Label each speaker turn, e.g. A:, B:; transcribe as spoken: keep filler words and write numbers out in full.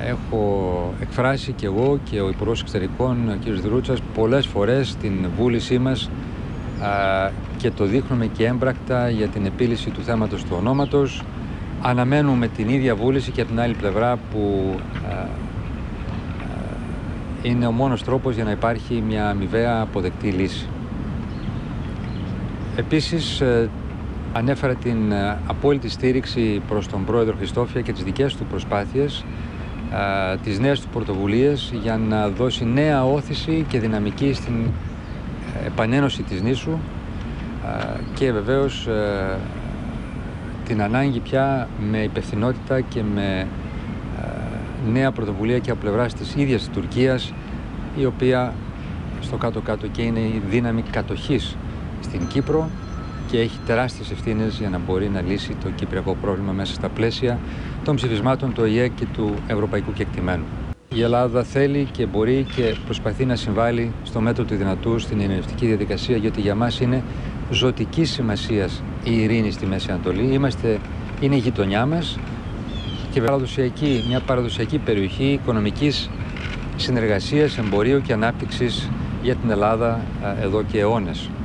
A: έχω εκφράσει και εγώ και ο Υπουργός Εξωτερικών, ο κ. Δρούτσας, πολλές φορές την βούλησή μας και το δείχνουμε και έμπρακτα για την επίλυση του θέματος του ονόματος. Αναμένουμε την ίδια βούληση και από την άλλη πλευρά που είναι ο μόνος τρόπος για να υπάρχει μια αμοιβαία αποδεκτή λύση. Επίσης, ανέφερα την απόλυτη στήριξη προς τον πρόεδρο Χριστόφια και τις δικές του προσπάθειες, τις νέες του πρωτοβουλίες για να δώσει νέα όθηση και δυναμική στην επανένωση της νήσου και βεβαίως την ανάγκη πια με υπευθυνότητα και με νέα πρωτοβουλία και από πλευράς της ίδιας της Τουρκίας, η οποία στο κάτω-κάτω και είναι η δύναμη κατοχής στην Κύπρο και έχει τεράστιες ευθύνες για να μπορεί να λύσει το κυπριακό πρόβλημα μέσα στα πλαίσια των ψηφισμάτων του Ο Η Ε και του ευρωπαϊκού κεκτημένου. Η Ελλάδα θέλει και μπορεί και προσπαθεί να συμβάλλει στο μέτρο του δυνατού στην ειρηνευτική διαδικασία, γιατί για μας είναι ζωτικής σημασίας η ειρήνη στη Μέση Ανατολή. Είμαστε, είναι η γειτονιά μας και παραδοσιακή, μια παραδοσιακή περιοχή οικονομικής συνεργασίας, εμπορίου και ανάπτυξης για την Ελλάδα εδώ και αιώνες.